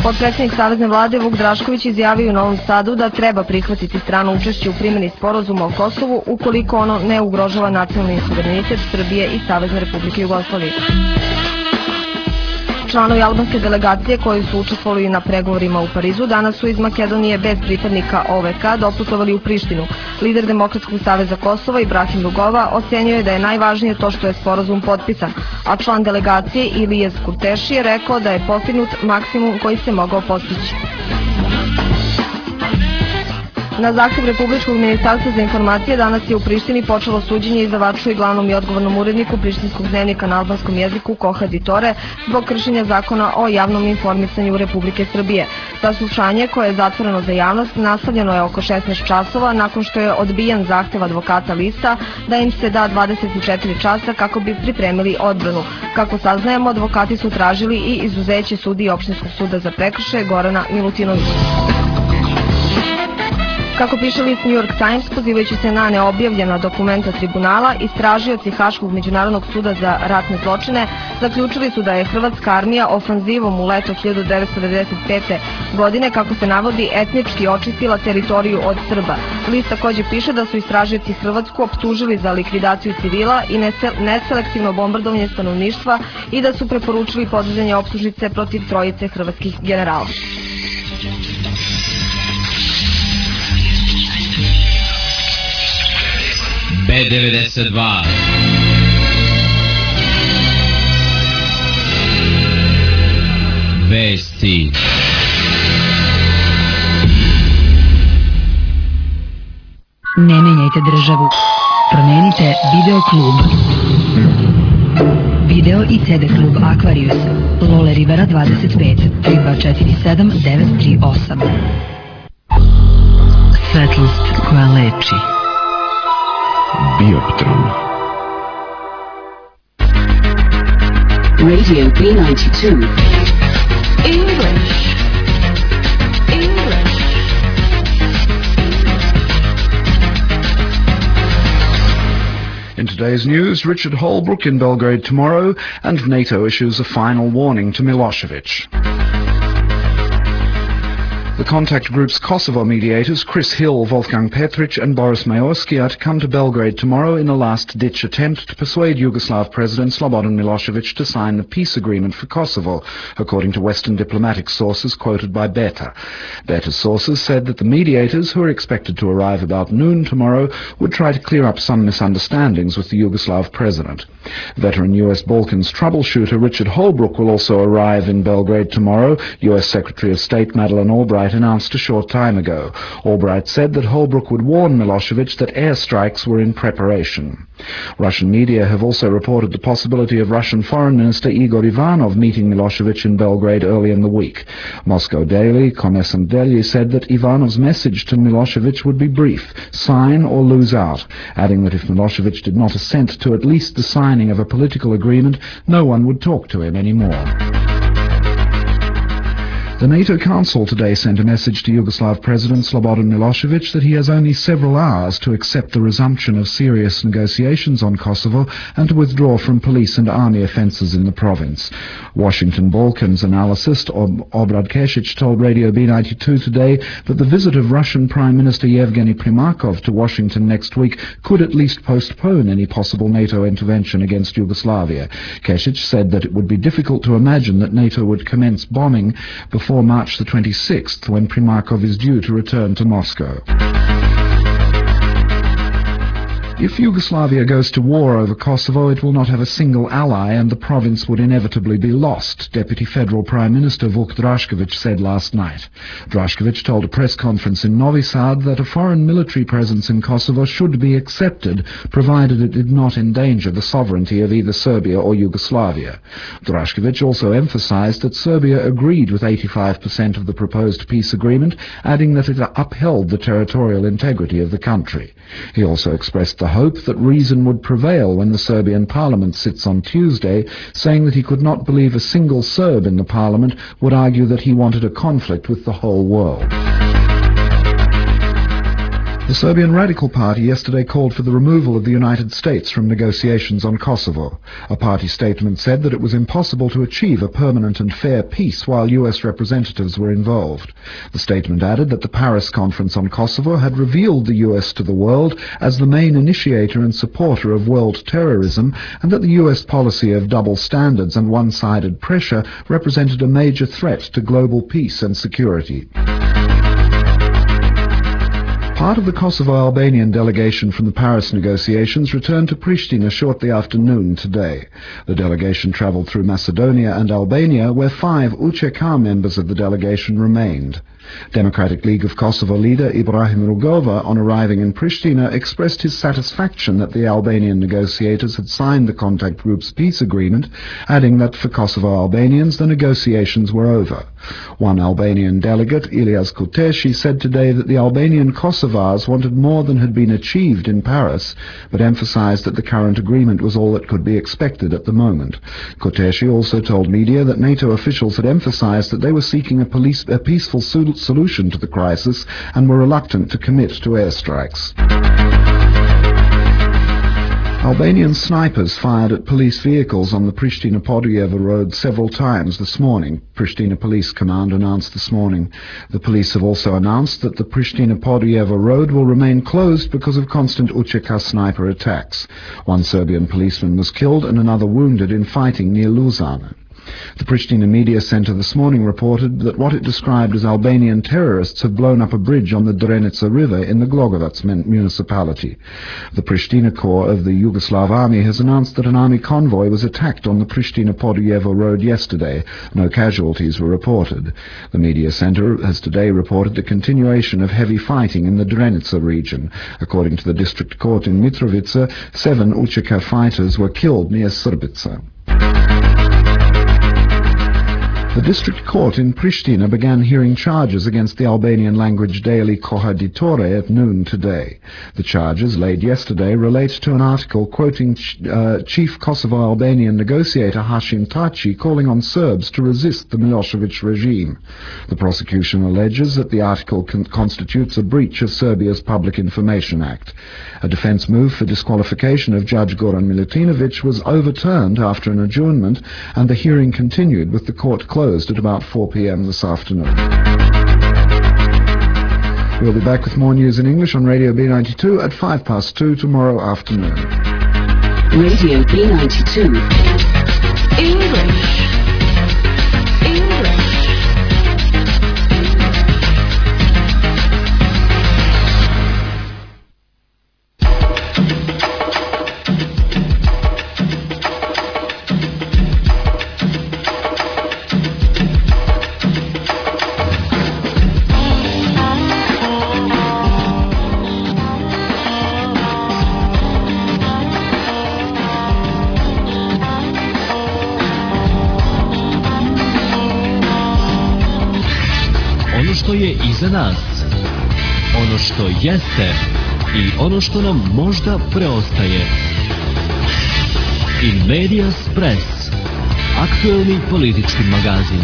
Potpredsjednik Savezne vlade Vuk Drašković izjavio u Novom Sadu da treba prihvatiti strano učešće u primjeni sporazuma o Kosovu ukoliko ono ne ugrožava nacionalni suverenitet Srbije i Savezne Republike Jugoslavije. Članovi albanske delegacije koji su učestvovali na pregovorima u Parizu danas su iz Makedonije bez pripadnika OVK doputovali u Prištinu. Lider Demokratskog saveza Kosova Ibrahim Rugova ocenio je da je najvažnije to što je sporazum potpisan, a član delegacije Ilijes Kurteši je rekao da je postignut maksimum koji se mogao postići. Na zahtjev Republičkog ministarstva za informacije danas je u Prištini počelo suđenje izdavaču i glavnom i odgovornom uredniku prištinskog dnevnika na albanskom jeziku Kohadi Tore zbog kršenja zakona o javnom informisanju Republike Srbije. Saslušanje, koje je zatvoreno za javnost, nastavljeno je oko 16 časova nakon što je odbijen zahtev advokata lista da im se da 24 časa kako bi pripremili odbranu. Kako saznajemo, advokati su tražili i izuzeće sudije Opštinskog suda za prekršaje Gorana Milutinovića. Kako piše list New York Times, pozivajući se na neobjavljena dokumenta tribunala, istražioci Haškog međunarodnog suda za ratne zločine zaključili su da je hrvatska armija ofanzivom u leto 1995. godine, kako se navodi, etnički očistila teritoriju od Srba. List također piše da su istražioci Hrvatsku optužili za likvidaciju civila i neselektivno bombardovanje stanovništva i da su preporučili podizanje optužnice protiv trojice hrvatskih generala. B92 Vesti. Ne menjajte državu. Promijenite Video klub. Video i CD klub Aquarius. Lole Ribera 25 3247 938. Svetlost koja leči. Bioptron. Radio B92. English. In today's news, Richard Holbrooke in Belgrade tomorrow, and NATO issues a final warning to Milosevic. The contact group's Kosovo mediators, Chris Hill, Wolfgang Petric and Boris Mayorski, are to come to Belgrade tomorrow in a last-ditch attempt to persuade Yugoslav President Slobodan Milosevic to sign the peace agreement for Kosovo, according to Western diplomatic sources quoted by Beta. Beta's sources said that the mediators, who are expected to arrive about noon tomorrow, would try to clear up some misunderstandings with the Yugoslav president. Veteran US Balkans troubleshooter Richard Holbrooke will also arrive in Belgrade tomorrow, US Secretary of State Madeleine Albright announced a short time ago. Albright said that Holbrooke would warn Milosevic that airstrikes were in preparation. Russian media have also reported the possibility of Russian Foreign Minister Igor Ivanov meeting Milosevic in Belgrade early in the week. Moscow Daily, Kommersant-Delyi, said that Ivanov's message to Milosevic would be brief: sign or lose out, adding that if Milosevic did not assent to at least the signing of a political agreement, no one would talk to him anymore. The NATO Council today sent a message to Yugoslav President Slobodan Milosevic that he has only several hours to accept the resumption of serious negotiations on Kosovo and to withdraw from police and army offences in the province. Washington Balkans analyst Obrad Kesic told Radio B92 today that the visit of Russian Prime Minister Yevgeny Primakov to Washington next week could at least postpone any possible NATO intervention against Yugoslavia. Kesic said that it would be difficult to imagine that NATO would commence bombing before March the 26th, when Primakov is due to return to Moscow. If Yugoslavia goes to war over Kosovo, it will not have a single ally and the province would inevitably be lost, Deputy Federal Prime Minister Vuk Drašković said last night. Drašković told a press conference in Novi Sad that a foreign military presence in Kosovo should be accepted, provided it did not endanger the sovereignty of either Serbia or Yugoslavia. Drašković also emphasized that Serbia agreed with 85% of the proposed peace agreement, adding that it upheld the territorial integrity of the country. He also expressed the hope that reason would prevail when the Serbian parliament sits on Tuesday, saying that he could not believe a single Serb in the parliament would argue that he wanted a conflict with the whole world. The Serbian Radical Party yesterday called for the removal of the United States from negotiations on Kosovo. A party statement said that it was impossible to achieve a permanent and fair peace while U.S. representatives were involved. The statement added that the Paris Conference on Kosovo had revealed the U.S. to the world as the main initiator and supporter of world terrorism, and that the U.S. policy of double standards and one-sided pressure represented a major threat to global peace and security. Part of the Kosovo-Albanian delegation from the Paris negotiations returned to Pristina shortly after noon today. The delegation travelled through Macedonia and Albania, where 5 UÇK members of the delegation remained. Democratic League of Kosovo leader Ibrahim Rugova, on arriving in Pristina, expressed his satisfaction that the Albanian negotiators had signed the contact group's peace agreement, adding that for Kosovo Albanians the negotiations were over. One Albanian delegate, Ilias Kuteshi, said today that the Albanian Kosovars wanted more than had been achieved in Paris, but emphasized that the current agreement was all that could be expected at the moment. Kuteshi also told media that NATO officials had emphasized that they were seeking a peaceful solution to the crisis and were reluctant to commit to airstrikes. Albanian snipers fired at police vehicles on the Pristina-Podujeva road several times this morning, Pristina Police Command announced this morning. The police have also announced that the Pristina-Podujeva road will remain closed because of constant UÇK sniper attacks. One Serbian policeman was killed and another wounded in fighting near Luzana. The Pristina Media Center this morning reported that what it described as Albanian terrorists have blown up a bridge on the Drenica River in the Glogovac municipality. The Pristina Corps of the Yugoslav Army has announced that an army convoy was attacked on the Pristina-Podujeva road yesterday. No casualties were reported. The Media Center has today reported the continuation of heavy fighting in the Drenica region. According to the district court in Mitrovica, 7 UÇK fighters were killed near Srbica. The district court in Pristina began hearing charges against the Albanian language daily Kohaditore at noon today. The charges laid yesterday relate to an article quoting chief Kosovo-Albanian negotiator Hashim Taci calling on Serbs to resist the Milosevic regime. The prosecution alleges that the article constitutes a breach of Serbia's Public Information Act. A defense move for disqualification of Judge Goran Milutinovic was overturned after an adjournment, and the hearing continued with the court closed at about 4 p.m. this afternoon. We'll be back with more news in English on Radio B92 at 2:05 tomorrow afternoon. Radio B92. English. Što je iza nas, ono što jeste i ono što nam možda preostaje. In Medias Press, aktuelni politički magazin.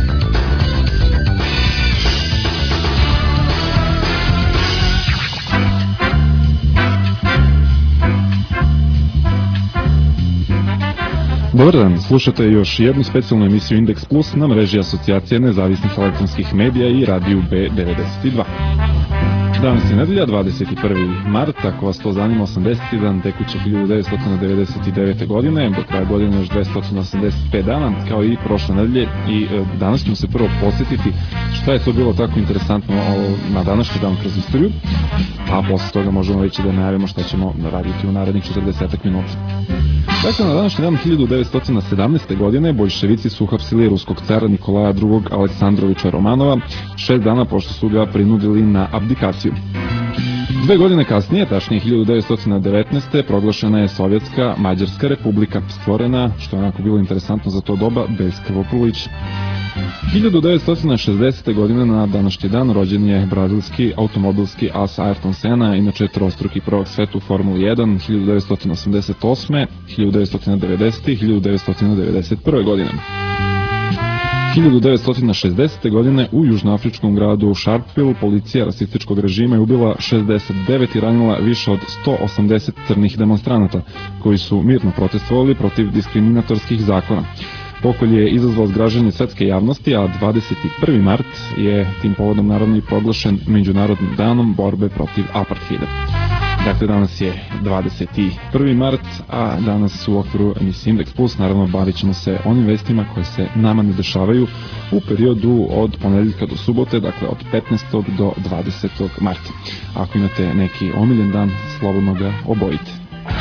Dobar dan, slušate još jednu specijalnu emisiju Indeks Plus na mreži Asocijacije nezavisnih elektronskih medija i radiju B92. Danas je nedelja, 21. mart, ako vas to zanima, 80. dan tekuće 1999. godine, do kraja godine još 285 dana, kao i prošle nedelje, i danas ćemo se prvo podsjetiti šta je to bilo tako interesantno na današnji dan kroz istoriju, a posle toga možemo reći da najavimo šta ćemo raditi u narednih 40 minuta. Dakle, na današnji dan 1917. godine boljševici su uhapsili ruskog cara Nikolaja II. Aleksandrovića Romanova 6 dana pošto su ga prinudili na abdikaciju. 2 godine kasnije, tačnije 1919. proglašena je Sovjetska Mađarska republika, stvorena, što je onako bilo interesantno za to doba, bez krvoprolića. 1960. godine na današnji dan rođen je brazilski automobilski as Ayrton Senna, inače trostruki prvak sveta u Formuli 1, 1988., 1990. i 1991. godine. 1960. godine u južnoafričkom gradu Sharpeville policija rasističkog režima je ubila 69 i ranila više od 180 crnih demonstranata koji su mirno protestovali protiv diskriminatorskih zakona. Pokolj je izazvao zgražanje svetske javnosti, a 21. mart je tim povodom naravno i proglašen Međunarodnim danom borbe protiv apartheida. Dakle, danas je 21. mart, a danas u okviru emisije Indeks Plus naravno bavit ćemo se onim vestima koje se nama ne dešavaju u periodu od ponedeljka do subote, dakle od 15. do 20. marta. Ako imate neki omiljen dan, slobodno ga obojite.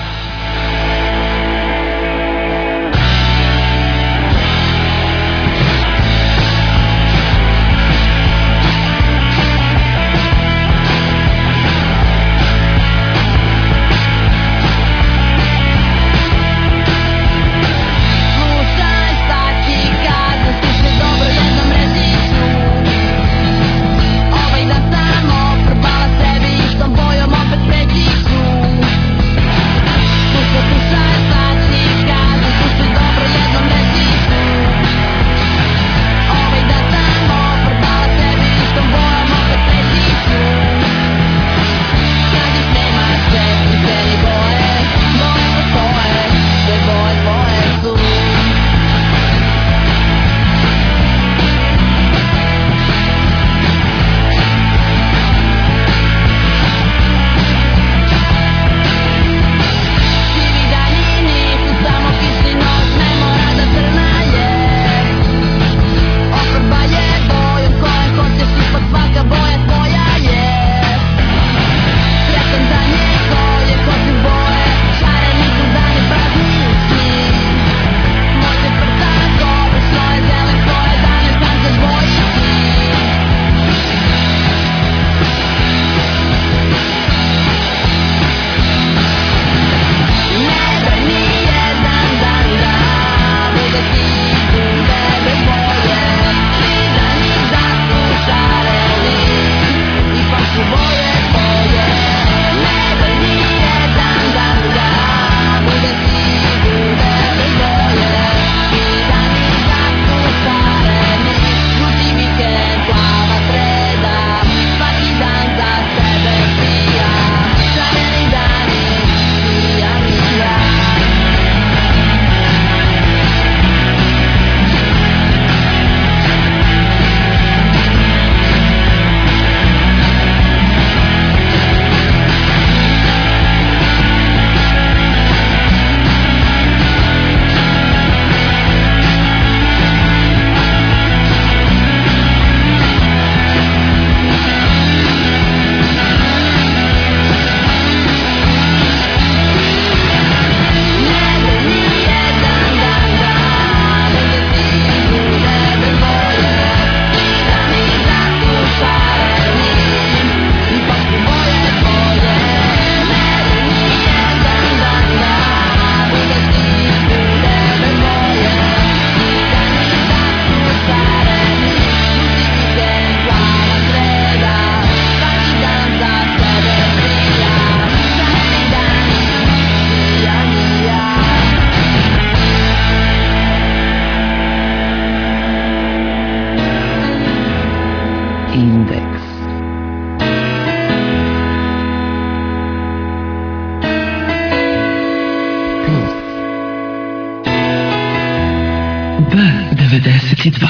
B92.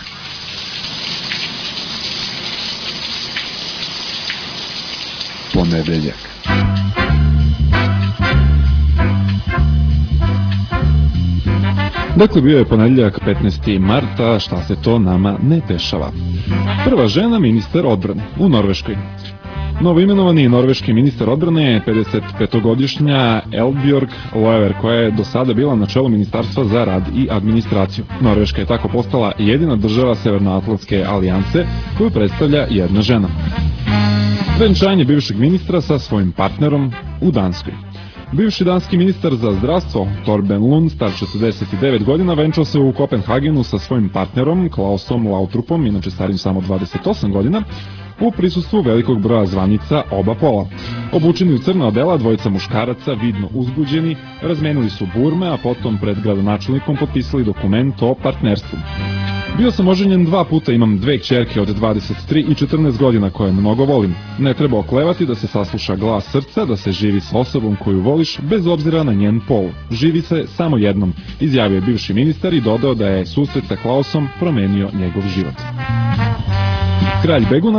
Ponedeljak. Dakle, bio je ponedeljak 15. marta, šta se to nama ne dešava. Prva žena ministar odbrane u Norveškoj. Novoimenovani norveški ministar odbrane je 55-godišnja Eldbjorg Loever, koja je do sada bila na čelu Ministarstva za rad i administraciju. Norveška je tako postala jedina država Severnoatlantske alijanse koju predstavlja jedna žena. Venčanje bivšeg ministra sa svojim partnerom u Danskoj. Bivši danski ministar za zdravstvo Torben Lund, star 49 godina, venčao se u Kopenhagenu sa svojim partnerom Klausom Lautrupom, inače starim samo 28 godina, u prisustvu velikog broja zvanica oba pola. Obučeni u crna odela, dvojica muškaraca, vidno uzbuđeni, razmenili su burme, a potom pred gradonačelnikom potpisali dokument o partnerstvu. Bio sam oženjen 2 puta, imam 2 kćerke od 23 i 14 godina koje mnogo volim. Ne treba oklevati da se sasluša glas srca, da se živi s osobom koju voliš bez obzira na njen pol. Živi se samo jednom, izjavio je bivši ministar i dodao da je susret sa Klausom promenio njegov život. Kralj Beguna